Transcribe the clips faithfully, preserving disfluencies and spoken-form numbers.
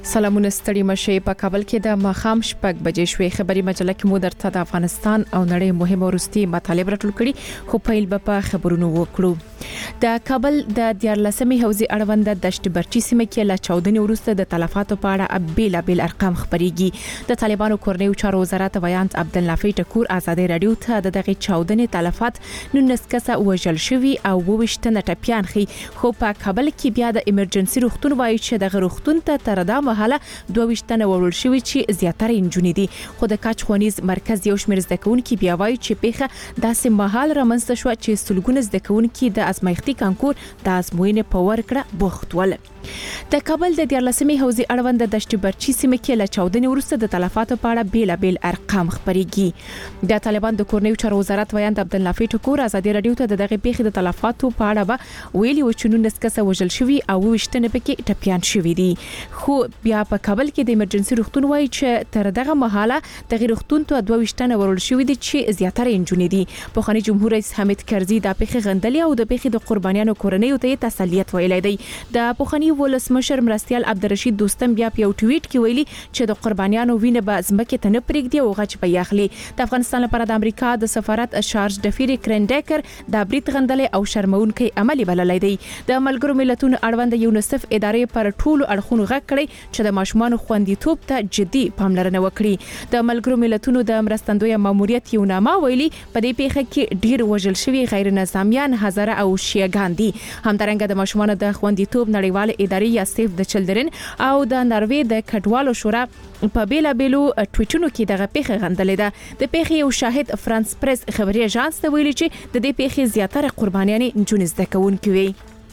سلامونه ستړي مشه په کابل کې د مخام شپږ بجې شوې خبري مجله کې مو درته د افغانستان او نړۍ مهمه ورستي مطالب راټول کړي خو پیل به په خبرونو وکړو د کابل د دیارلسمې حوزې اړوند دشت برچی سیمه کې لا چودنې ورسته د تلفاتو په اړه بیل بیل ارقام خبريږي د طالبانو کورنیو چارو وزارت ویانت عبدالنافع ټکور ازادي رادیو ته د دغه چودنې تلفات نونس کسه وژل شوی او ووشتنه ټپيان خي خو په کابل کې بیا د ایمرجنسي روغتون وایي چې د روغتون ته تر دا مهاله دوه وشتنه ورول شوی چې زیاتره انجونې دي خو د کاچ خوانیز مرکز یو شمېر زده کوونکي بیا وایي چې پیخه داسې مهال رامنځته شو چې سلګونه زده کوونکي د ازمایښتي کانکور د ازموینې په ورکړه بوخت ول د کابل د دیارلسمې حوزې اړوند د دشت برچی سیمه کې له چودنې ورسته د تلفاتو په اړه بیل بیل ارقام خبريږي د طالبان د کورنیو چارو وزارت ویانت عبدالنافع ټکور ازادي رادیو ته د دغه پیښې د تلفاتو په اړه به ویلي و چې نونس کسه وژل شوی او وشتنه پکې ټپيان شوی دي خو بیا په کابل کې د ایمرجنسي روغتون وایي چې تر دغه مهاله د روغتون ته دوه وشتنه ورول شوی دي چې زیاتره انجونې دي په خاني جمهور رئیس حمید کرزي د پیښې غندلې او د پیښې د قربانیانو کورنیو ته تسلیت ویلي دی د پوخني ولسمشر مرستيال عبدالرشید دوستم بیا په یو ټویټ کې ویلي چې د قربانیانو وینه به زمکه ته نه پرېږدي او غچ به یاخلي د افغانستان لپاره د امریکا د سفارت شارج ډفيري کرنډیکر د بریټ غندلې او شرمونکي عملي بللای دی د ملګرو ملتونو اړوند یونیسف ادارې پر ټولو اړخونو غږ کړی چې د ماشومان خوندیتوب ته جدي پاملرنه وکړي د ملګرو ملتونو د مرستندوی ماموریت یو نامه ویلي په دې پیښه کې ډیر وژل شوی غیر نظامیان هزاره او شیعاګان دي همدارنګه د ماشومان د خوندیتوب نړیوال ادارې یا سیف د چلډرن او د ناروې د کډوالو شورا په بیلا بیلو ټویټونو کې دغه پیښه غندلې ده د پیښې یو شاهد فرانس پریس خبري اژانس ته ویلي چې د دې پیښې زیاتره قربانیان جونز د کوونکي وي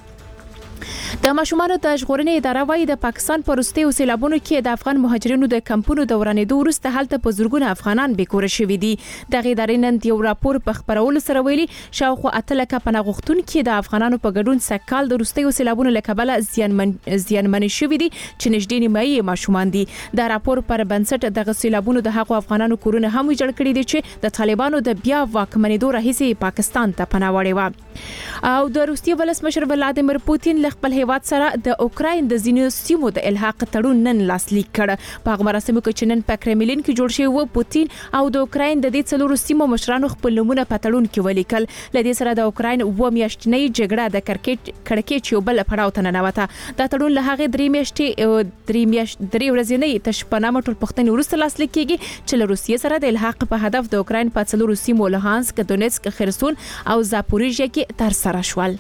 د ماشومانو د ژغورنې اداره وايي د پاکستان په وروستیو سیلابونو کې د افغان مهاجرینو د کمپونو دورانېدو وروسته هلته په زرګونه افغانان بیکور شوي دي د غیدارې نن یو راپور په خبرولو سره ویلي شاوخوا اته لکه پناه غوښتونکي د افغانانو په ګډون سکهال د وروستیو سیلابونو له کبله زیانمن زیانمن شوي دي چې نږدې نیمایي ماشومان دي د راپور پر بنسټ دغه سیلابونو د هغو افغانانو کورونه هم ویجاړ کړي دي چې د طالبانو د بیا واکمنېدو راهیسې پاکستان ته پناه وړي و او د روسیې ولسمشر ولادیمیر پوتین له خپل هیواد سره د اوکراین د ځینو سیمو د الحاق تړون نن لاسلیک کړ په هغه مراسمو کې چې نن په کرملین کې جوړ شوی و پوتین او د اوکراین د دې څلورو سیمو مشرانو خپل نمونه په تړون کې ولیکل لدې سره د اوکراین و میاشتنۍ جګړه د کرکټ کړکېچ یو بل پړاو ته ننوته دا تړون له هغه درې میاشتې درې میاشت درې ورځې تشپنامه ټول پښتني ورسره لاسلیک کیږي چې له روسیې سره د الحاق په هدف د اوکراین په څلورو سیمو لهانسک دونیتسک خرسون او زاپوریژیا کې تر سره شول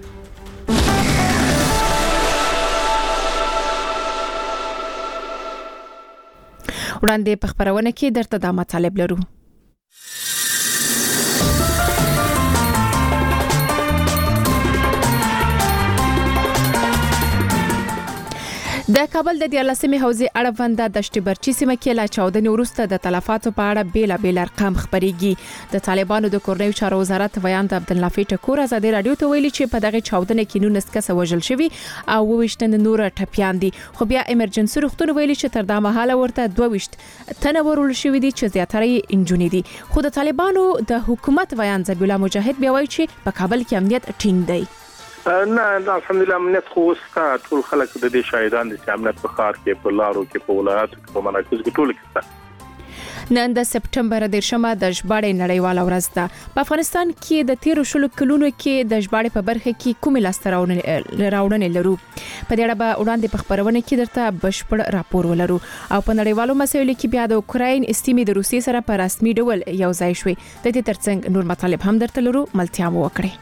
وړاندې په خبرونه کې درته دا مطالب لرو د کابل د دیارلسمې حوزې اړوند د دشت برچی سیمه کې لا چودنې وروسته د تلفاتو په اړه بیل بیل ارقام خبريږي د طالبانو د کورنیو چارو وزارت ویانت عبدالنافع ټکور ازادي رادیو ته ویلي چې په دغه چودنې کې نونس کسه وژل شوی او ووشتن نور ټپيان دي خو بیا ایمرجنسي روغتون ویلي چې تر دا مهاله ورته دوه وشت تنه ورول شوی دي چې زیاتره انجونې دي خو د طالبانو د حکومت ویان ذبیح الله مجاهد بیا وایي چې په کابل کې امنیت ټینګ دی نه الحمدلله امنیت خو وستا ټول خلک د دې شاهدان دي چې امنیت په ښار کې په لارو کې په ولایاتو کې په مراکزو کې ټول کې نن د سپټمبر د شمه د ژباړې نړیواله ورځ ده په افغانستان کې د تیر شلو کلونو کې د ژباړې په برخه کې کومې لاسته راوړنې لرو په دې اړه به وړاندې په خبرونه کې درته بشپړ راپور ولرو او په نړیوالو مسایلو کې بیا د اوکراین استیمې د روسیې سره په رسمي ډول یو ځای شوې د دې ترڅنګ نور مطالب هم درته لرو ملتیا مو وکړي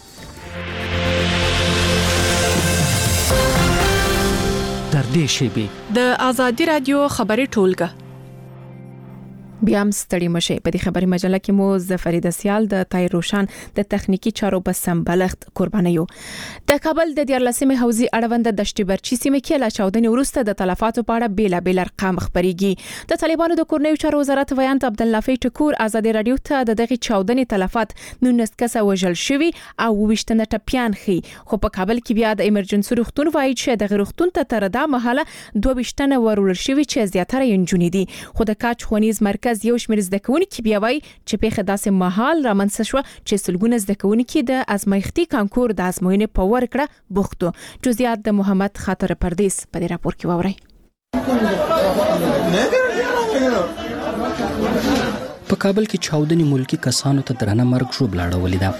در دې شیبي د ازادي رادیو خبري ټولګه بیا هم ستړي مشه په دې خبري مجله کې مو زفرید سیال د تای روشن د تخنیکی چارو په سمبلغت قربانیو د کابل د دیارلسمې حوزې اړوند د دشت برچی سیمه کې لا چودنې ورسته د تلفاتو په اړه بیل بیل ارقام خبريږي د طالبانو د کورنیو چارو وزارت ویانت عبدالنافع ټکور ازادي رادیو ته د دغه چودنې تلفات نونس کسه وژل شوی او وشتنه ټپيان خي خو په کابل کې بیا د ایمرجنسي روغتون وایي چې د روغتون ته تر دا مهاله دوه وشتنه ورول شوی چې زیاتره انجونې دي خو د کاچ خوانیز مرکز یو شمېر زده کوونکي بیا وایي چې پیښه داسې مهال رامنځته شو چې سلګونه زده کوونکي د ازمایښتي کانکور د ازموینې په ورکړه بوختو جزئیات د محمد خاطر پردیس په راپور کې ووري په کابل کې چاودنې ملکی کسانو ته درنه مرګ ژوبله اړولې ده.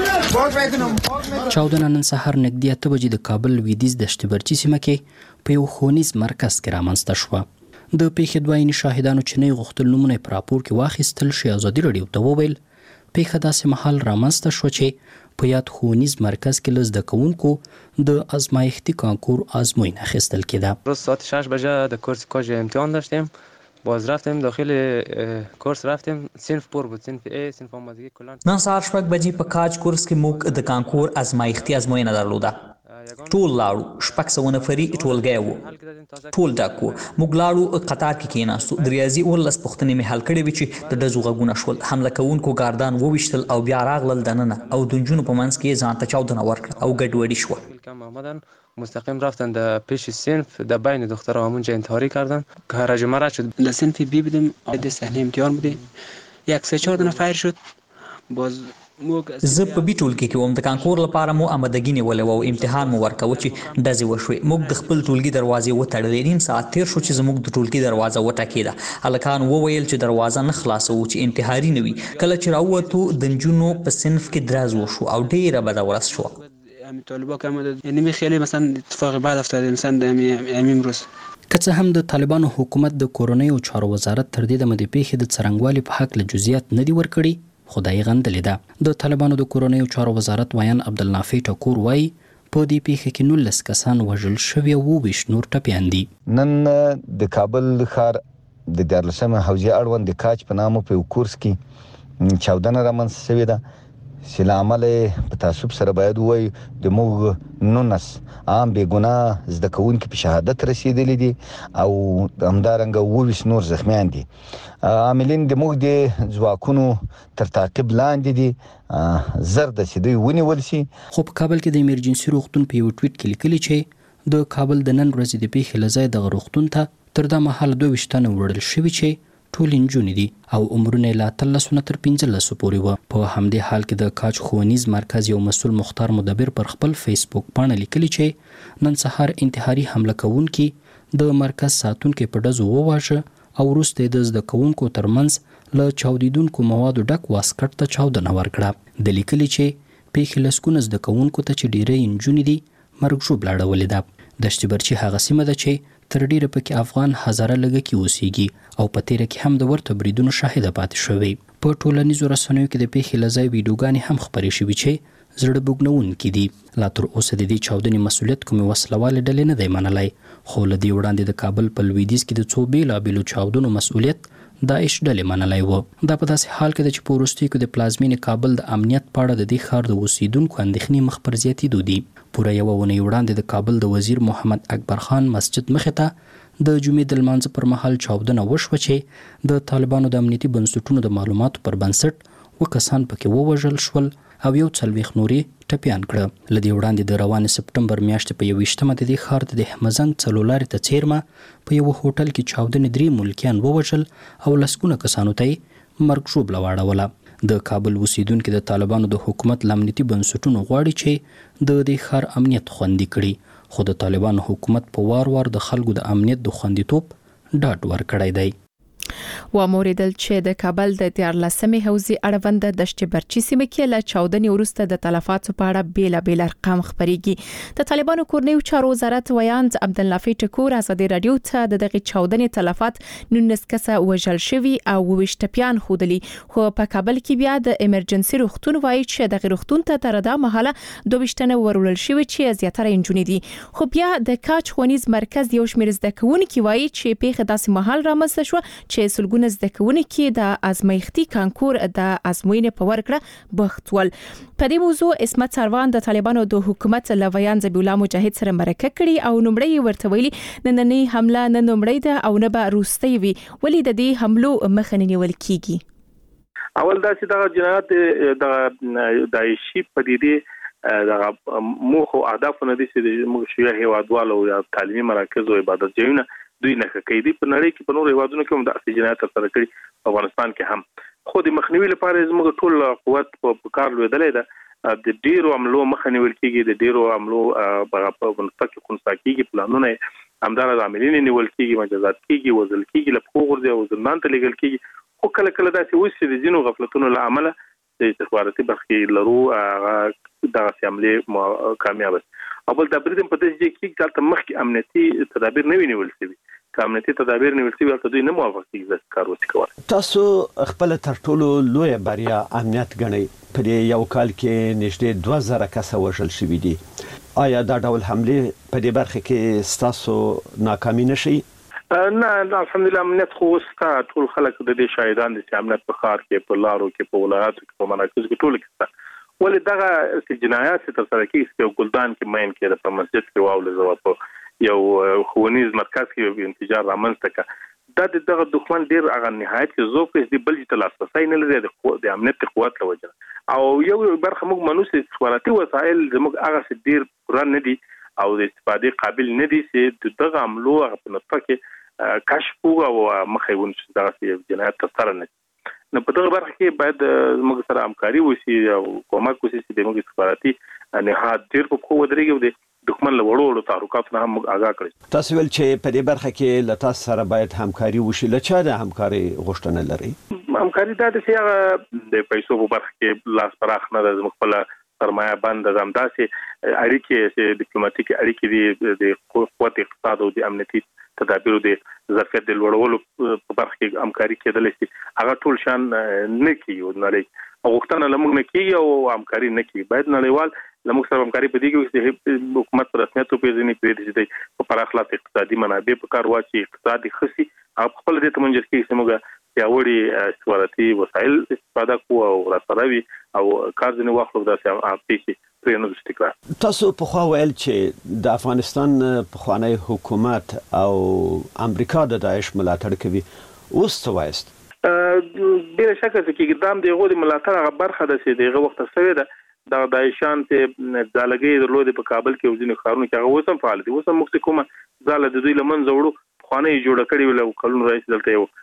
چاودنه نن سهار نږدې اته بجې د کابل لویدیځ دشت برچي سیمه کې په یو ښوونیز مرکز کې رامنځته شوه. د پیښې دوه عیني شاهدانو چې نه یې غوښتل نومونه په راپور کې واخیستل شي ازادي راډیو ته وویل پیښه داسې مهال رامنځته شوه چې په یاد ښوونیز مرکز کې له زده کوونکو د ازمایښتي کانکور آزموینه اخیستل کېده. روز ساعت شش بجه د کورس کاج امتحان داشتیم. باز رفتیم داخل کورس رفتیم صنف پر بود صنف ای صنف آمادگی کلان. نن سهار شپږ بجې په کاج کورس کې موږ د کانکور ازمایښتي ازموینه درلوده. ټول لاړو شپږ سوه نفري ټولګی و. ټول ډک و. موږ لاړو قطار کې کېناستو. د ریاضي اوولس پوښتنې مې حل کړې وې چې د ډزو غږونه شول. حمله کوونکو ګاردان وویشتل او بیا راغلل دننه او د نجونو په منځ کې ځان ته چاودنه ورکړه او ګډوډي شوه. مستقیم رفتن در پیش صنف در بین دخترها همونجا انتحاری کردن. هرج و مرج شد. در صنف بی بودیم عده صحنه امتحان بودیم. یک سه چهار دونه فایر شد. باز زه په بي ټولګي کې وم. د کانکور لپاره مو آمادګي نیولې وه او امتحان مو ورکاوه چې ډزې وشوې. موږ د خپل ټولګي دروازې وتړلې. نیم ساعت تېر شو چې زموږ د ټولګي دروازه وټکېده. هلکان وویل چې دروازه نه خلاصوو چې انتحاري نه وي. کله چې راووتو د نجونو په صنف کې درز وشو او ډېره بده ورځ شوه. طالبا که یعنی می خیلی مثلا اتفاق بعد افتاده مثلا د امیم روز که څه هم د طالبانو حکومت د کورنۍ او چارو وزارت تر دې دمه د پیښې د څرنګوالي په حق له جزئیات نه دي ورکړي خو دا یې غندلې ده. د طالبانو د کورنۍ او چارو وزارت ویان عبدالنافع ټکور وایي په دې پیښه کې نولس کسان وژل شوي او اووه ویشت نور ټپیان دي. نن د کابل ښار د دیارلسمه حوزې اړوند د کاج په نامه په یو کورس کې چاودنه رامنځته شوې ده چې له امله په تعصب سره باید ووایو د موږ نولس عام بېګناه زده کوونکي په شهادت رسېدلي دي او همدارنګه اووه ویشت نور زخمیان دي. عاملین د موږ د ځواکونو تر تعقیب لاندې دي. زر ده چې دوی ونیول شي. خو په کابل کې د ایمرجنسي روغتون په یو ټویټ کې لیکلي چې د کابل د نن ورځې د پیښې له ځایه دغه روغتون ته تر دا مهاله دوه ویشت تنه وړل شوي چې ټول نجونې دي او عمرونه یې له اتلسو نه تر پنځلسو پورې وه. په همدې حال کې د کاج ښوونیز مرکز یو مسؤل مختار مدبر پر خپل فیسبوک پاڼه لیکلي چې نن سهار انتحاري حمله کوونکي د مرکز ساتونکي په ډزو وواژه او وروسته یې د زده کوونکو ترمنځ له چاودیدونکو موادو ډک واسکټ ته چاودنه ورکړه. د لیکلي چې پیښې لسګونه زده کوونکو ته چې ډېری نجونې دي مرګ ژوبله اړولې ده. دشت برچي هغه سیمه ده چې تر ډیره پکې افغان هزاره لږکي اوسېږي او په تیره کې هم د ورته بریدونو شاهده پاتې شوې. په ټولنیزو رسنیو کې د پیښې له ځایه ویډیوګانې هم خپرې شوي چې زړه بوږنوونکي دي. لا تر اوسه د دې چاودنې مسؤلیت کومې وسلوالې ډلې نه دی منلی خو له دې وړاندې د کابل په لویدیځ کې د څو بېلابېلو چاودنو مسؤلیت داعش ډلې منلی و. دا په داسې حال کې ده چې په وروستیو کې د پلازمینې کابل د امنیت په اړه د دې ښار د اوسیدونکو اندېښنې مخ پر زیاتېدو دي. پوره یوه اونۍ وړاندې د کابل د وزیر محمد اکبر خان مسجد مخې ته د جمعې د لمانځه پر مهال چاودنه وشوه چې د طالبانو د امنیتي بنسټونو د معلوماتو پر بنسټ اووه کسان پکې ووژل شول او یو څلوېښت نورې ټپیان کړه. له دې وړاندې د روانې سپټمبر میاشتې په یوویشتمه د دې ښار د دهمزنګ څلورلارې ته څیرمه په یوه هوټل کې چاودنې درې ملکیان ووژل او لسګونه کسانو ته یې مرګ ژوبله واړوله. د کابل اوسیدونکي د طالبانو د حکومت له امنیتي بنسټونو غواړي چې د دې ښار امنیت خوندي کړي خو د طالبانو حکومت په وار وار د خلکو د امنیت د خوندیتوب ډاډ ورکړی دی. واوریدل چې د کابل د دیارلسمې حوزې اړوند دشت برچي سیمه کې له چاودنې وروسته د تلفاتو په اړه بیلابیل ارقام خپرېږي. د طالبانو کورنۍ چارو وزارت ویان عبدالنافع ټکور ازادي راډیو ته د دغه چاودنې تلفات نولس کسه وژل شوي او اووه ویشت ټپیان ښودلي. خو په کابل کې بیا د ایمرجنسي روغتون وایي چې دغه روغتون ته تر دا مهاله دوه ویشت تنه وروړل شوي چې زیاتره نجونې دي. خو بیا د کاج ښوونیز مرکز یو شمېر زده کوونکي وایي چې پیښه داسې مهال رامنځته شوه چې سلګونه زده کوونکي د ازمایښتي کانکور د ازموینې په ورکړه بوخت ول. په دې موضوع اسمت سروان د طالبانو د حکومت لویان ذبیح الله مجاهد سره مرکه کړي او نومړی ورته ویلي نننۍ حمله نه نومړی ده او نه به وروستۍ وي. ولې د دې حملو مخه نه نیول کیږي؟ اول دا چې دا جنایت د داعشي پدیدې د موخ او اهداف نه دي چې موږ شیعه هیوادوالو یا تعلیمي مراکز او عبادت ځایونه دوی نه کوي. په نړۍ کې په نورو هیوادونو کې هم د جنایت ترسره کړي په افغانستان کې هم. خو د مخنیوي لپاره زموږ ټول قوت په کار لویدلې ده. د ډیرو عملو مخه نیول کېږي، د ډیرو عملو په منطقه کې خنثی کېږي، پلانونه همدار عاملین نیول کیږي مجازات کیږي وزل کیږي لپاره ورځي او زندان ته لګل کیږي خو کله کله داسې وسې د جنو غفلتونو لامل د استخباراتي برخې لرو هغه د عملیات کامیاب او بل د بریدم په دې کې چې مخکې امنیتي تدابیر نه وینول شي کامنتي تدابیر نیول شوی ته دوی نه موافق دي چې کار وکړي. تاسو خپل تر ټولو لوی بریا امنیت غنئ په یو کال کې نږدې دوه زره کسه وژل شوي دي. آیا دا ډول حمله په دې برخه کې تاسو ناکامي نشي؟ نه الحمدلله امنیت خو ستا ټول خلک د دې شاهدان دي چې امنیت په ښار کې په لارو کې په ولایاتو کې په مراکزو کې ټول کې ولې دغه جنایات چې تر سره کیږي په ګلدان کې ماین کې د مسجد کې واول زو یو خونیز مرکز کې انفجار رامنځته کړ دا دغه دښمن ډیر هغه نهایت کې زوف کې د بل چې تلاسای نه لري د امنیت قوت لوجه او یو برخه موږ منوس استخباراتي وسایل زموږ هغه ډیر قران نه دي او د استفادې قابل نه دي چې دغه عملو په نطفه کې کشف او مخېون چې دغه جنایت تر نه نو په دغه برخه کې باید موږ سره همکاري وشي او کومک وشي چې موږ استخباراتي نهاد ډیر په خو ودرېږي دښمن له وړو وړو تعلقات نه هم آگاه کړي. تاسو ول چې په دې برخه کې له تاسو سره باید همکاري وشي لچا د همکاري غوښتنه لري؟ همکاري دا د سیاغه د پیسو په برخه کې لاس پراخ نه د خپل سرمایه بند د همداسې اړیکې چې ډیپلوماټیک اړیکې د قوت اقتصاد او د امنیتي تدابیر د ظرفیت د لوړولو په برخه کې همکاري کېدل شي هغه ټول شان نه کیږي نړۍ او وختونه لمغ نه کیږي او همکاري نه کیږي باید نړیوال لمغ سره همکاري په دې کې چې حکومت پر رسمیت په ځینې پرې دي په پراخلاص اقتصادي منابع په کار واچي اقتصادي خصي او خپل د تمنجر کې سمګه یاوړي استخباراتي وسایل استفاده کوو او راځوي او کار ځنه واخلو داسې اپیسي پرې نه استقرار. تاسو په خو ویل چې د افغانستان په خوانی حکومت او امریکا د داعش ملاتړ کوي اوس څه وایست؟ ډیر شک چې قدام دی غوډي ملاتړ برخه ده چې دغه وخت سوي ده د دایشان ته ځالګي درلود په کابل کې وزینو خارونو کې هغه وسم فعال دي وسم مخ کومه ځاله د دوی لمن زوړو خوانه جوړ کړی ول کلون رئیس دلته یو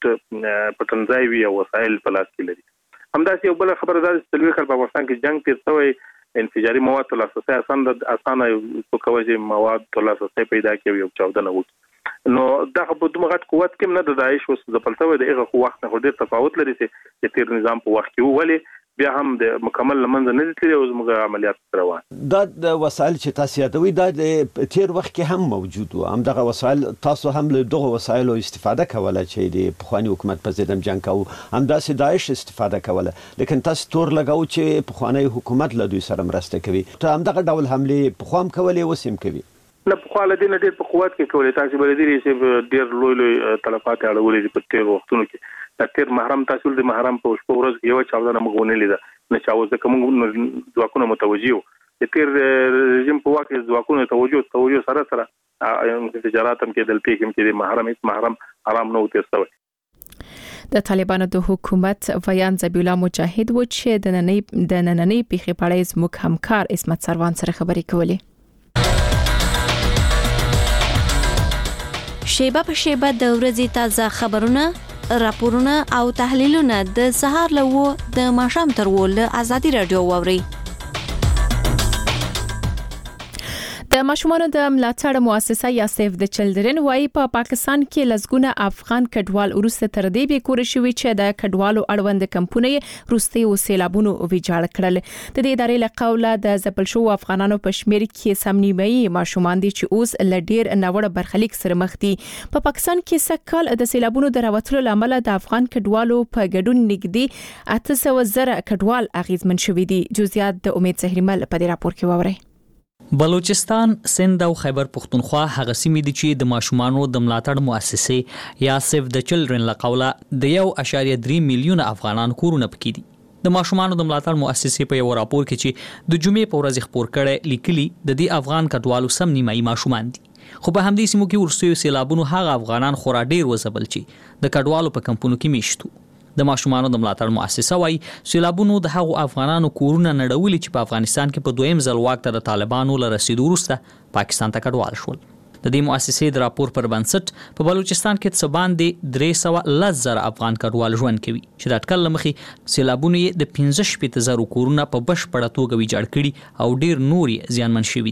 پټ پټنځای وی او وسایل په لاس کې لري همداسې یو بل خبره ده چې تلوي خل په افغانستان کې جنگ تیر شوی انفجاري مواد تلاسه آسان د اسانه یو کوجه مواد تلاسه پیدا کوي او چاودنه وکړي نو دا په دومره غټ قوت کې نه د داعش وس ځپلته د هغه وخت نه ډېر تفاوت لري چې تیر نظام په وخت کې ولې بیا هم د مکمل لمنځ نه دي او زموږ عملیات روان دا د وسایل چې تاسو یادوي دا د تیر وخت کې هم موجود و هم دغه وسایل تاسو هم له دغه وسایلو استفاده کوله چې د پخوانی حکومت په ضد جنگ کاوه هم داسې داعش استفاده کوله لیکن تاسو تور لګاو چې پخوانی حکومت له دوی سره مرسته کوي ته هم دغه ډول حمله پخوام کولې وسیم کوي نه په خاله دې نه ډېر په قوت کې کولې تاسو بل دې چې ډېر لوی لوی تلفات اړولې په تیر وختونو کې د تیر محرم تاسو د محرم په شپه ورځ یو چاودنه مغونه لیده نه چاوزه کوم ځواکونه متوجي وو د تیر رژیم په واقع ځواکونه توجه توجه سره سره تجارت هم کې دلته کې د محرم هیڅ محرم آرام نه وته سوی د طالبانو د حکومت ویان ذبیح الله مجاهد و چې د نننۍ د نننۍ پیښې په اړه زموږ همکار اسمت سروان سره خبرې کولې شیبه په شیبه د ورځې تازه خبرونه راپورونه او تحلیلونه د سهار له د ماښام تر ول ازادي رادیو ووري د ماشومانو د ملاتړ مؤسسه یا سیف د چلډرن وايي په پا پاکستان کې لزګونه افغان کډوال ورسته تر دې به کور شوی چې د کډوالو اړوند کمپنۍ روسي او سیلابونو ویجاړ کړل د دې ادارې له قوله د زپل شو افغانانو په شمیر کې سم نیمایي ماشومان دي چې اوس لډیر نوړ برخلیک سره مخ دي په پاکستان کې سکهال د سیلابونو د راوتلو لامل د افغان کډوالو په ګډون نږدې اته سوه زره کډوال اغیزمن شوي دي جزئیات د امید زهرمل په دې راپور کې ووري بلوچستان، سند او خیبر پختونخوا هغه سیمې دي چې د ماشومانو د ملاتړ مؤسسې یا سیف د چلډرن له قوله د یو اشاریه درې میلیونه افغانان کورونه پکې دي د ماشومانو د ملاتړ مؤسسې په یو راپور کې چې د جمعې په ورځ خبر کړي لیکلي د دې افغان کډوالو سم نیمایي ماشومان دي خو په همدې سیمو کې ورسوي سیلابونو هغه افغانان خورا ډیر وزبل چې د کډوالو په کمپونو کې میشتو د ماشومانو د ملاتړ مؤسسه وايي سیلابونو د هغو افغانانو کورونه نړولي چې په افغانستان کې په دویم ځل واک ته د طالبانو له رسیدو وروسته پاکستان ته کډوال شول د دې مؤسسې د راپور پر بنسټ په بلوچستان کې څه باندې درې سوه لس زره افغان کډوال ژوند کوي چې د اټکل له مخې سیلابونو یې د پنځه شپېته زره کورونه په بشپړه توګه ویجاړ کړي او ډیر نور یې زیانمن شوي دي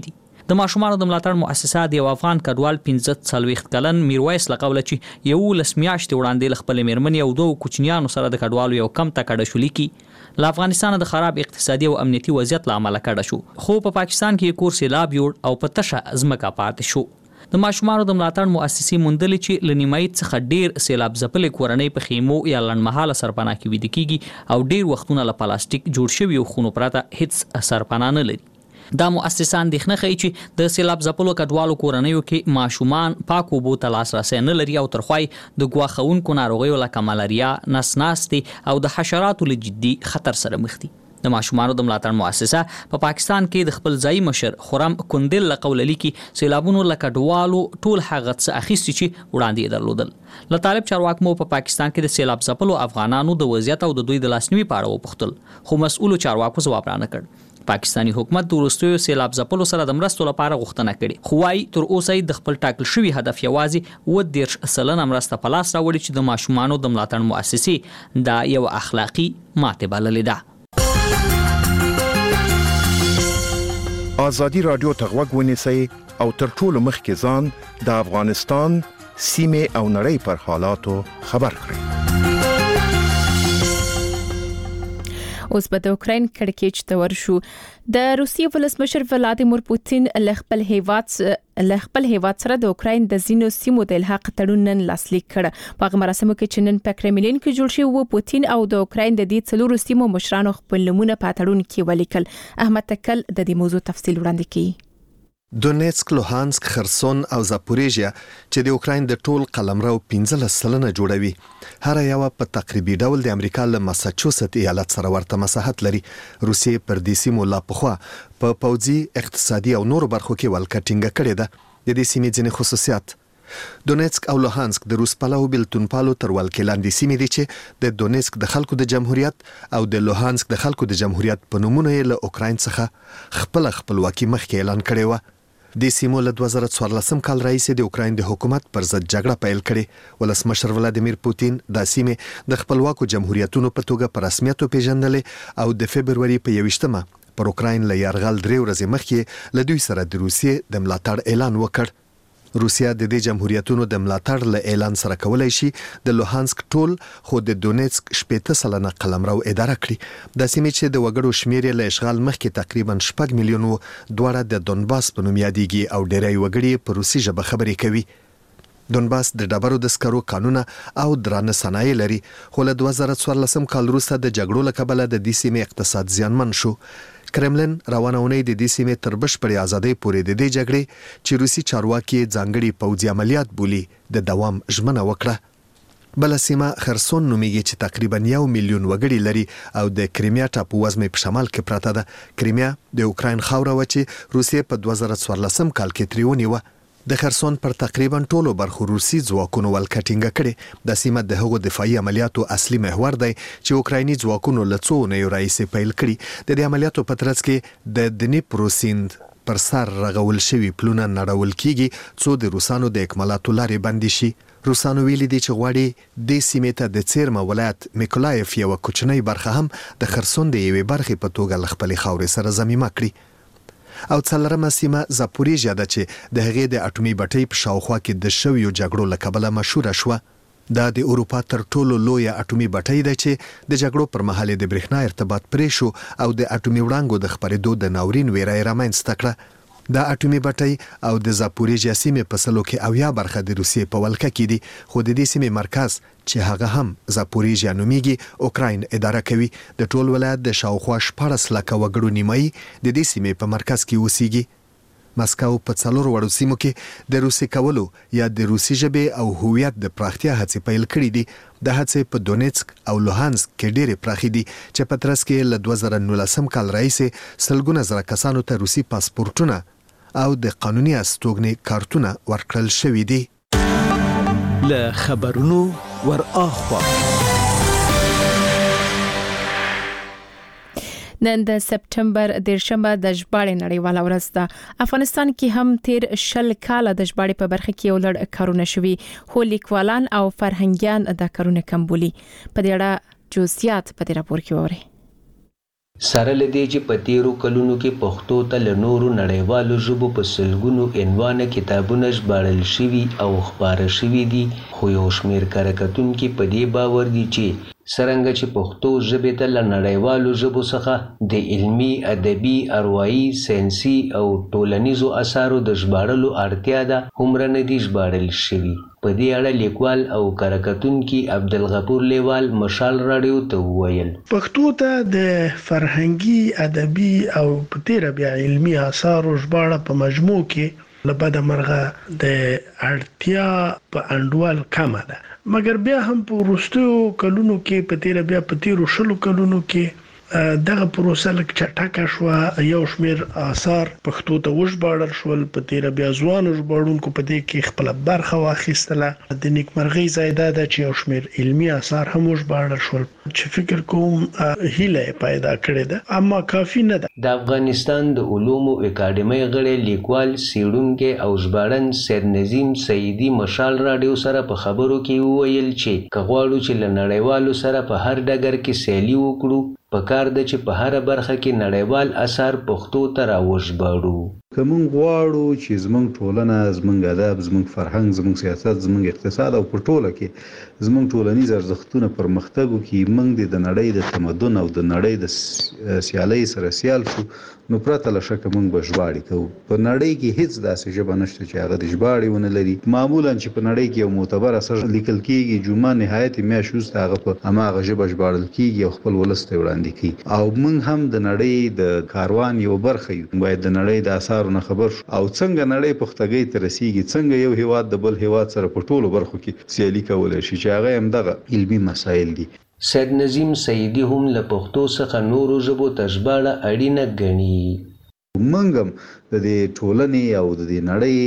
د ماشومانو د ملاتړ مؤسسه د یو افغان کډوال پنځه څلوېښت کلن میرویس له قوله چې یولس میاشتې وړاندې له خپلې مېرمنې او دوو کوچنیانو سره د کډوالو یو کم ته کډه شولي کی له افغانستان د خراب اقتصادي او امنیتي وضعیت له امله کډه شو، خو په پاکستان کې یې کور سیلاب یوړ او په تشه ځمکه پاتې شو. د ماشومانو د ملاتړ مؤسسې موندلې چې له نیمایي څخه ډېر سیلاب ځپلې کورنۍ په خیمو یا لنډمهاله سرپناه کې ویده کېږي او ډېر وختونه له پلاستیک جوړ شویو خونو پرته هیڅ سرپناه نه لري. دا مؤسسه اندېښنه ښیي چې د سیلاب ځپلو کډوالو کورنیو کې ماشومان پاکو اوبو ته لاسرسی نه لري او ترخوای د ګواښونکو ناروغیو لکه ملاریا، نس ناستې او د حشراتو له جدي خطر سره مخ دي. د ماشومانو د ملاتړ مؤسسه په پا پاکستان کې د خپل ځایي مشر خرم کندل له قوله لیکي سیلابونو له کډوالو ټول هغه څه اخیستي چې وړاندې یې درلودل. له طالب چارواکمو په پا پاکستان کې د سیلاب ځپلو افغانانو د وضعیت او د دوی د لاسنیوي په اړه وپوښتل، خو مسؤلو چارواکو ځواب رانه کړ. پاکستانی حکومت د وروستیو سیلاب ځپلو سره د مرستو لپاره غوښتنه کړې، خو وايي تر اوسه یې د خپل ټاکل شوي هدف یوازې اووه دېرش سلنه مرسته په لاس راوړي چې د ماشومانو د ملاتړ مؤسسې دا یو اخلاقي ماتې بللې ده. آزادی رادیو ته غوږ ونیسئ او تر ټولو مخکې ځان د افغانستان سیمې او نړۍ پر حالاتو خبر کړئ. اوس به د اوکراین کړکېچ ته ورشو. د روسیې ولسمشر ولادیمیر پوتین له خپل هیواد له خپل هیواد سره د اوکراین د ځینو سیمو د الحاق تړون نن لاسلیک کړ. په مراسمو کې چې نن په کرملین کې جوړ شوی و، پوتین او د اوکراین د دې څلورو سیمو مشرانو خپل نمونه په تړون کې ولیکل. احمد تکل د دې موضوع تفصیل وړاندې کوي. دونیتسک، لوهانسک، خرسون او زاپوریژیا چې د اوکراین د ټول قلمرو پنځلس سلنه جوړوي، هر یو په تقریبي ډول د امریکا له ماساچوست ایالت سره ورته مساحت لري. روسیې پر دې سیمو لا پخوا په پوځي، اقتصادي او نورو برخو کې ولکټینګ کړې ده. د دې سیمې ځینې خصوصیات: دونیتسک او لوهانسک د روس پالو بلتون پالو تر ولکې لاندې سیمې دي چې د دونیتسک د خلکو د جمهوریت او د لوهانسک د خلکو د جمهوریت په نومونو یې له اوکراین څخه خپل خپلواکي مخکې اعلان کړې و. د سیمو له دوه زره څوارلسم کال راهیسې د اوکراین د حکومت پر ضد جګړه پیل کړې. ولسمشر ولادیمیر پوتین د سیمې د خپلواکو جمهوریتونو په توګه په رسمیت پیژندلې او د فبرवरी په یویشتمه پر اوکراین له یرغل درې ورځې مخکې له دوی سره د روسیې د ملاتړ اعلان وکړ. روسیا د دې جمهوریتونو د ملاتړ له اعلان سره کولای شي د لوهانسک ټول خو د دونیتسک شپږ سلنه قلمرو اداره کړي. د سیمې چې د وګړو شمیر له اشغال مخکې تقریبا شپږ میلیون و، دواړه د دونباس په نوم یادېږي او ډېری وګړي په روسي ژبه خبرې کوي. دونباس د ډبرو د سکرو کانونه او درانه صنایع لري، خو له دوه زره څوارلسم کال وروسته د جګړو له کبله د دې سیمې اقتصاد زیانمن شو. کرملین روانه اونۍ د دې سیمې تر بشپړې ازادۍ پورې د دې جګړې چې روسي چارواکي ځانګړي پوځي عملیات بولي د دوام ژمنه وکړه. بل سیمه خرسون نومیږي چې تقریبا یو میلیون وګړي لري او د کریمیا ټاپو وزمې په شمال کې پراته ده. کریمیا د اوکراین خاوره و چې روسیې په دوه زره څوارلسم کال کې ترې ونیوه. د خرسون پر تقریبا ټولو برخو روسي ځواکونو ولکټینګ کړي. د سیمه د هغو دفاعي عملیاتو اصلي محور دی چې اوکرایني ځواکونو له څو اونیو راهیسې پیل کړي. د دې عملیاتو په ترڅ کې د دنیپرو سیند پر سر رغول شوي پلونه نړول کیږي څو د روسانو د اکمالاتو لارې بندې شي. روسانو ویلي دي چې غواړي د سیمې ته د چیرمه ولایت میکولایف یو کوچنی برخه هم د خرسون د یوې برخې په توګه ل خپلې خاورې سره ضمیمه کړي. او څلورمه سیمه زاپوریژیا ده چې د هغې د اټومي بټۍ په شاوخوا کې د شویو جګړو له کبله مشهوره شوه. دا د اروپا تر ټولو لویه اټومي بټۍ ده چې د جګړو پر مهال د برېښنا ارتباط پرې شو او د اټومي وړانګو د خپرېدو د ناورین ویره یې رامنځته کړه. دا اټومي بټۍ او د زاپوریژیا سیمې په سلو کې اویا برخه د روسیې په ولکه کې دي، خو د دې سیمې مرکز چې هغه هم زاپوریژیا نومیږي اوکراین اداره کوي. د ټول ولایت د شاوخوا شپاړس لکه وګړو نیمایي د دې سیمې په مرکز کې اوسیږي. مسکو په څلورو وړو سیمو کې د روسي کولو یا د روسي ژبې او هویت د پراختیا هڅې پیل کړې دي. د هڅې په دونیتسک او لوهانسک کې ډېرې پراخې دي چې په ترڅ کې له دوه زره نولسم کال راهیسې سلګونه زره کسانو ته روسي پاسپورټونه او د قانوني استوګنې کارتونه ورکړل شوي دي. له خبرونو ور اخوا نن د سپټمبر دیرشنبه د ژباړې نړیواله ورځ ده. افغانستان کې هم تیر شل کاله د ژباړې په برخه کې ولړ کارونه شوي، خو لیکوالان او فرهنګیان دا کارونه کم بولي. په دې اړه جزئیات په دې راپور کې ووري. سره لدی چې په تیرو کلونو کې پښتو ته له نورو نړیوالو ژبو په سلګونو عنوانه کتابونه ژباړل شوي او خپاره شوي دي، خو یو شمېر کره کتونکي په دې باور دي چې څرنګه چې پښتو ژبې ته له نړیوالو ژبو څخه د علمي، ادبي، اروايي، ساینسي او ټولنیزو اثارو د ژباړلو اړتیا ده، هومره نه دي ژباړل شوي. په دې اړه لیکوال او کره کتونکي عبدالغفور لیوال مشال راډیو ته وویل: پښتو ته د فرهنګي، ادبي او په تیره بیا علمي اثارو ژباړه په مجموع کې له بده مرغه د اړتیا په انډول کمه ده، مګر بیا هم په وروستیو کلونو کې په تیره بیا په تیرو شلو کلونو کې دغه پروسه لږ چټکه شوه، یو شمېر آثار پښتو ته وژباړل شول، په تیره بیا ځوانو ژباړونکو په دې کې خپله برخه واخیستله. د نیکمرغۍ ځای دا ده چې یو شمېر علمي آثار هم وژباړل شول چې فکر کوم هیله یې پیدا کړې ده، اما کافي نه ده. د افغانستان د علومو اکاډمۍ غړی لیکوال، څېړونکی او ژباړن سید نظیم سیدي مشال راډیو سره په خبرو کې وویل چې که غواړو چې له نړیوالو سره په هر ډګر کې سیالي وکړو، پکار ده چې په هر برخه کې نړیوال اثار پښتو ته راوژباړو. که موږ غواړو چې زموږ ټولنه، زموږ ادب، زموږ فرهنګ، زموږ سیاست، زموږ اقتصاد او په ټوله کې زموږ ټولنیز ارزښتونه پرمختګ وکړي، موږ د نړۍ د تمدن او د نړۍ د سیالۍ سره سیال شو، نو پرته له شکه موږ به ژباړې کوو. په نړۍ کې هیڅ داسې ژبه نشته چې هغه د ژباړې ونه لري. معمولا چې په نړۍ کې یو معتبر اثر لیکل کېږي، جمعه نهایت میاشت وروسته هغه په هماغه ژبه ژباړل کېږي او خپل ولس ته وړاندې کوي. او موږ هم د نړۍ د کاروان یو برخه یو، باید د نړۍ د اثارو نه خبر شو او څنګه نړۍ پختګۍ ته رسیږي، څنګه یو هیواد د بل هیواد سره په ټولو برخو کې سیالي کولی شي، چې هغه هم دغه علمي مسایل دي. سید نظیم سیدي هم له پښتو څخه نورو ژبو ته ژباړه اړینه ګڼي. موږ هم د دې ټولنې او د دې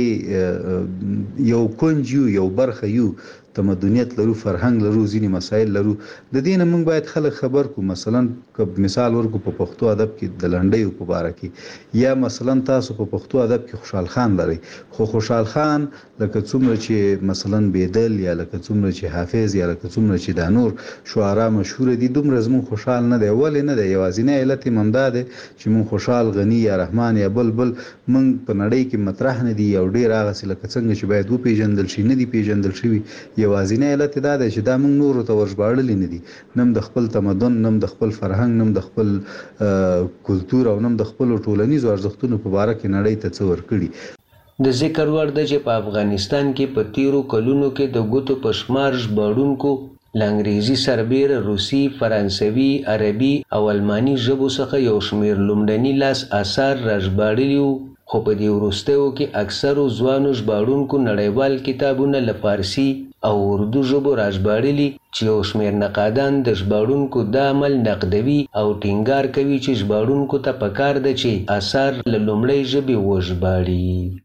نړۍ یو کونج یو، یو برخه یو، تمدنیت لرو، فرهنګ لرو، ځینې مسایل لرو. د دې نه موږ باید خلک خبر کړو. مثلا که مثال ورکړو په پښتو ادب کې د لنډیو په باره کې، یا مثلا تاسو په پښتو ادب کې خوشحال خان لرئ، خو خوشحال خان لکه څومره چې مثلا بیدل یا لکه څومره چې حافظ یا لکه څومره چې دا نور شعرا مشهور دي، دومره زموږ خوشحال نه دی. ولې نه دی؟ یوازینی علت یې همدا دی چې موږ خوشحال، غني یا رحمان یا بل بل موږ په نړۍ کې مطرح نه دي، او ډېر هغسې لکه څنګه چې باید وپېژندل شي نه دي پېژندل شوي. یوازینی علت دا دی چې دا موږ نورو ته ورژباړلي نه دي، نه د خپل تمدن، نه د خپل فرهنګ، نه د خپل کلتور او نه د خپلو ټولنیزو ارزښتونو په باره کې نړۍ ته څه ورکړي. د ذکر وړ ده چې په افغانستان کې په تیرو کلونو کې د ګوتو په شمار ژباړونکو له انګریزي سربیره روسي، فرانسوي، عربي او الماني ژبو څخه یو شمېر لومړني لاس اثار راژباړلي وو، خو په دې وروستیو کې اکثرو ځوانو ژباړونکو نړیوال کتابونه له فارسي او اردو ژبو راژباړلي، چې یو شمېر نقادان د ژباړونکو دا عمل نقدوي او ټینګار کوي چې ژباړونکو ته پکار ده چې اثار له لومړۍ ژبې وژباړي.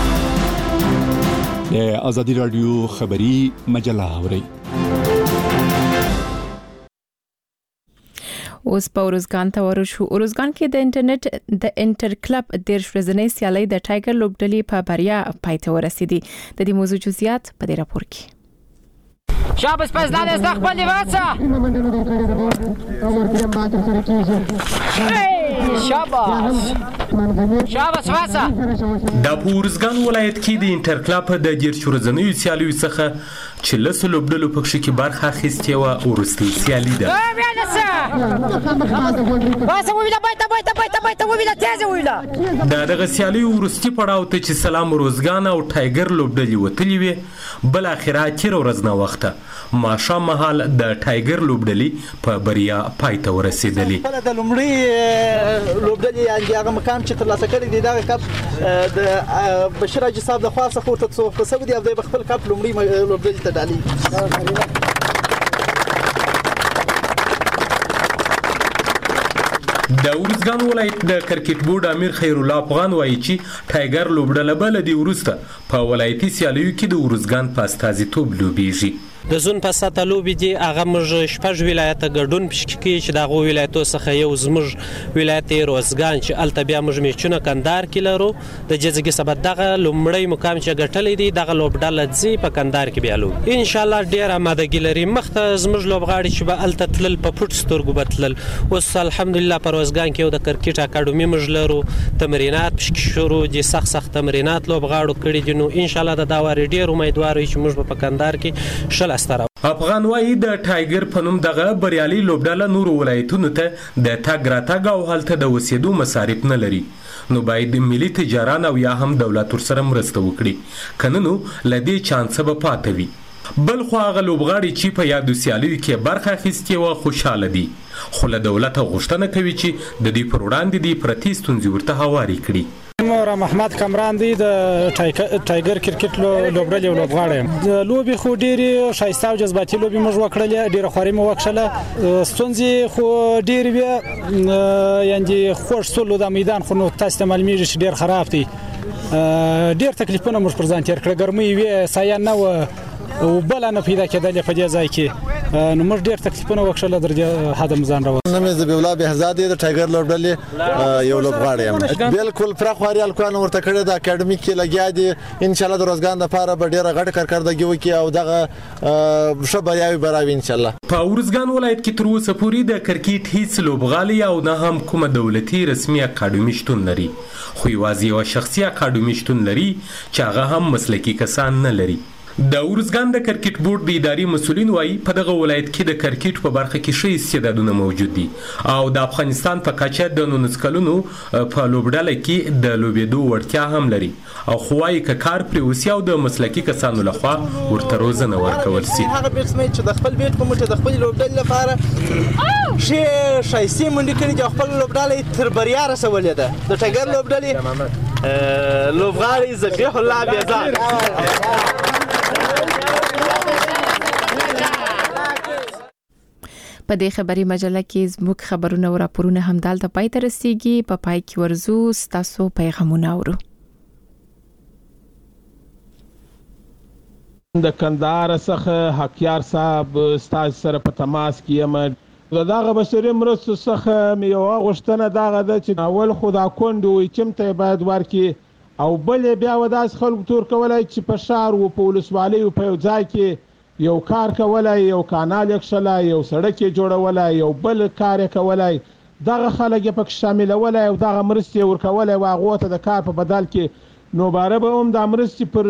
د ازادي راډیو خبري مجله اورئ. اوس په اروزګان ته ورشو. اروزګان کې د انټرنیټ د انټر کلب د ورځنۍ سیالۍ د ټایګر لوبډلې په بریا پای ته ورسېدي. د دې موضوع جزئیات په دې راپور کې. شاباس پس دا د خپل واسه شاباس شاباس واسه د پورزګان ولایت کې د انټر کلب د دیرش ورځنیو سیالیو څخه چې لسو لوبډلو په کې برخه اخیستې وه، وروستۍ سیالي ده. د دغه سیالیو وروستي پړاو ته چې سلام اروزګان او ټایګر لوبډلې وتلې وې، بالاخره تېره ورځ ناوخته ماښام مهال د ټایګر لوبډلې په بریا پای ته ورسېدلې. د لومړۍ لوبډلې یعنې هغه مقام چې ترلاسه کړی دی دغه کپ د بشیر حاجي صاحب لخوا څخه ورته څوک شوی دی او دی به خپل کپ لومړۍ لوبډلې ته ډالي. د اروزګان ولایت د کرکټ بورډ امیر خیر الله افغان وایي چې ټایګر لوبډله به له دې وروسته په ولایتي سیالیو کې د اروزګان په استازیتوب لوبیږي. د زون په ساته لوبي دي هغه موږ شپږ ولایت ګډون پشکې چې د غو ولایتو څخه یو زموږ ولایت روزګان چې الته بیا موږ میچونه کندهار کې لرو د جزګي سبب دغه لومړی مقام چې ګټلې دي دغه لوبډاله ځي په کندهار کې بیا لو ان شاء الله ډیر آمادګي لري مخته زموږ لوبغاړي چې به الته تلل په پټ سترګو بتلل اوس الحمدلله په روزګان کې یو د کرکټ اکاډمي موږ لرو تمرینات پشکې شروع دي سخت سخت تمرینات لوبغاړو کړي دي نو ان شاء الله د دا واری ډیر امیدوار یو چې موږ په کندهار کې شل افغان وایي د ټایګر په نوم دغه بریالي لوبډاله نورو ولایتونو ته د تګ راتګ او هلته د اوسېدو مصارف نه لري نو باید ملي تجاران او یا هم دولت ورسره مرسته وکړي که نه نو له دې چانسه به پاته وي بل خو هغه لوبغاړي چې په یادو سیالیو کې برخه اخیستې وه خوشحاله دي خو له دولته غوښتنه کوي چې د دوی پر وړاندې دې پرتې ستونزې ورته هوارې کړي مور محمد کمران دی د ټایګر کرکټ لوبډلې لوبغاړی د لوبي خو ډېری شایسته او جذباتي لوبي موږ وکړلې ډېره خوري مو وکړله ستونزې خو ډېر وي یعنی خوش سولو د میدان خو نو تاسو ته معلومیږي چې ډېر خراب دی ډېر تکلیفونه موږ پر ځان تیر کړ ګرمي وي سایه نه و او بل نه پیدا کېدل په دې ځای کې نو موږ ډېر تکلیفونه وکړل درجه حد مزان راو نمې زبی الله بهزاد د ټایګر لوبډلې یو لوبغاړی یم بالکل پرخواري الکوان ورته کړی د اکیډمي کې لګیا دي ان شاء الله د روزګان لپاره به ډېره غټه کارکردګي وکړي او دغه ښه بریاوي براوي ان شاء الله په ورزګان ولایت کې تر اوسه پورې د کرکټ هیڅ لوبغاړی او نه هم کومه دولتي رسمي اکاډمي شتون لري خو یوازې یوه شخصي اکاډمي شتون لري چې هغه هم مسلکي کسان نه لري د ورزګان د کرکټ بورډ د اداري مسولین وایي په دغه ولایت کې د کرکټ په برخه کې ښه استعدادونه موجود دي او د افغانستان په کچه د نولس کلونو په لوبډله کې د لوبېدو وړتیا هم لري او خو وایي که کار پرې وسي او د مسلکي کسانو لخوا ورته روزنه ورکول سي هغه بیټسمن چې د خپل بیټ په مټ د خپل لوبډلې لپاره ښې ښایستې منډې کړي چې خپل لوبډله تر بریا رسولې ده د ټایګر لوبډلې لوبغاړی ذبیح الله بهزاد په دې خبري مجله کې زموږ خبرونه او راپورونه هم دالته پای ته رسیږي په پای کې ورزو ستاسو پیغامونه اورو د کندهار څخه حقیار صاحب استاد سره په تماس کې یم دغه بشري مرستو څخه مې یوه غوښتنه دغه ده چې اول خو دا کونډې وي چم ته باید ورکړي او بل بیا و داسې خلکو تور کولی چې په ښار و په ولسوالیو په یو ځای کې یو کار کولای یو کانال یې کښلی یو سړک یې جوړولی یو بل کار یې کولی دغه خلک یې پکې شاملولی او دغه مرستې یې ورکولی و هغو ته د کار په بدل کې نو باره به هم دا مرستې پر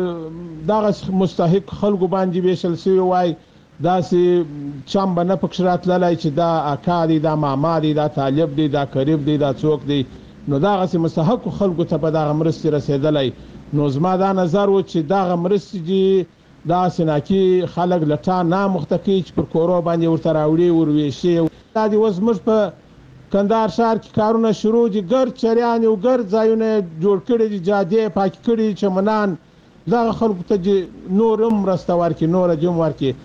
دغه مستحق خلکو باندې ویشل سوي وای داسې چم به نه پکښې راتللی چې دا اکا دی دا ماما دی دا طالب دی دا قریب دی دا څوک دی نو دغسې مستحقو خلکو ته به دغه مرستې رسېدلی نو زما دا نظر و چې دغه مرستې دي دا سناکي خلک لټا نامخته کوي چې پر کورو باندې ورته راوړي ورویشي دا دي اوس زموږ په کندهار ښار کې کارونه شروع دي ګرد چریانې او ګرد ځایونه جوړ کړي دي جادې پاکې کړي چمنان دغه خلکو ته نور هم مرسته ورکړي نوره دې هم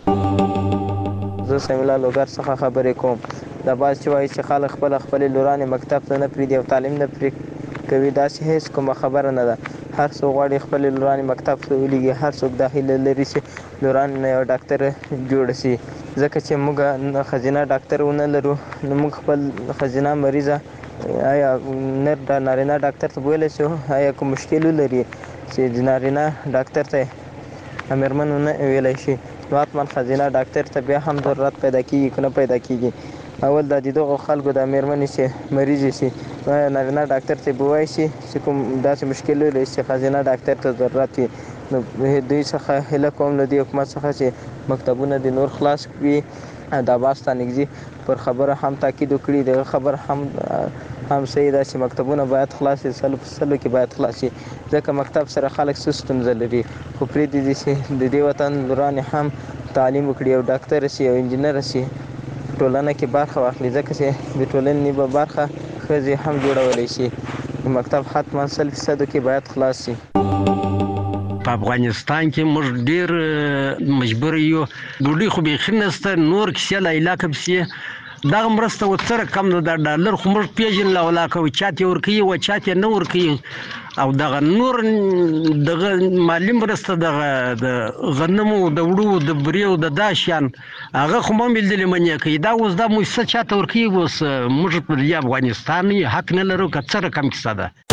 ورکړي زه سمیلا لوګر څخه خبرې کوم دا باز چې وایي چې خلک خپله خپلې لورانې مکتب ته نه پرېږدي او تعلیم نه پرې کوي داسې هیڅ کومه خبره نه ده هر څوک غواړي خپلې لورانې مکتب ته ولیږي هر څوک دا هیله لري چې لورانې نه یو ډاکټر جوړه شي ځکه چې موږ ښځینه ډاکټر ونه لرو نو موږ خپل ښځینه مریضه آیا نر نارینه ډاکټر ته بویلی شو آیا کوم مشکل ولري چې نارینه ډاکټر ته مېرمن ونه ویلی شي نو حتما ښځینه ډاکټر ته بیا هم ضرورت پیدا کېږي که نه پیدا کېږي اول دا د دغو خلکو د مېرمنې چې مریضې شي نارینه ډاکټر ته به ووایي شي چې کوم داسې مشکل ولري چې ښځینه ډاکټر ته ضرورت وي نو دوی څخه هیله کوم له دې حکومت څخه چې مکتبونه د نور خلاص کړي د عباس تانکزي پر خبره هم تاکید وکړي دغه خبر هم هم صحیح ده چې مکتبونه باید خلاص شي سلو په سلو کې باید خلاص شي ځکه مکتب سره خلک څه ستونزه لري خو پرېږدي چې د دې وطن لورانې هم تعلیم وکړي او ډاکټره شي او انجینره شي ټولنه کې برخه واخلي ځکه چې د ټولنې به برخه ښځې هم جوړولی شي مکتب حتما سل فیصدو کې باید خلاص شي په افغانستان کې موږ ډېر مجبور یو ډوډۍ خو بیخي نشته نور کیسې له علاقه پسې دغه مرسته وڅره کم نه د ډالر خو موږ پیژن لا ولا کو چاته ورکی او چاته نه ورکی او دغه نور دغه مالی مرسته دغه د غنمو د وړو د بریو د داشان هغه خو مې دل منیا کوي دا اوس د مو څه چاته ورکی اوس موږ په افغانستان حق نه لرو که څه رقم کیسه ده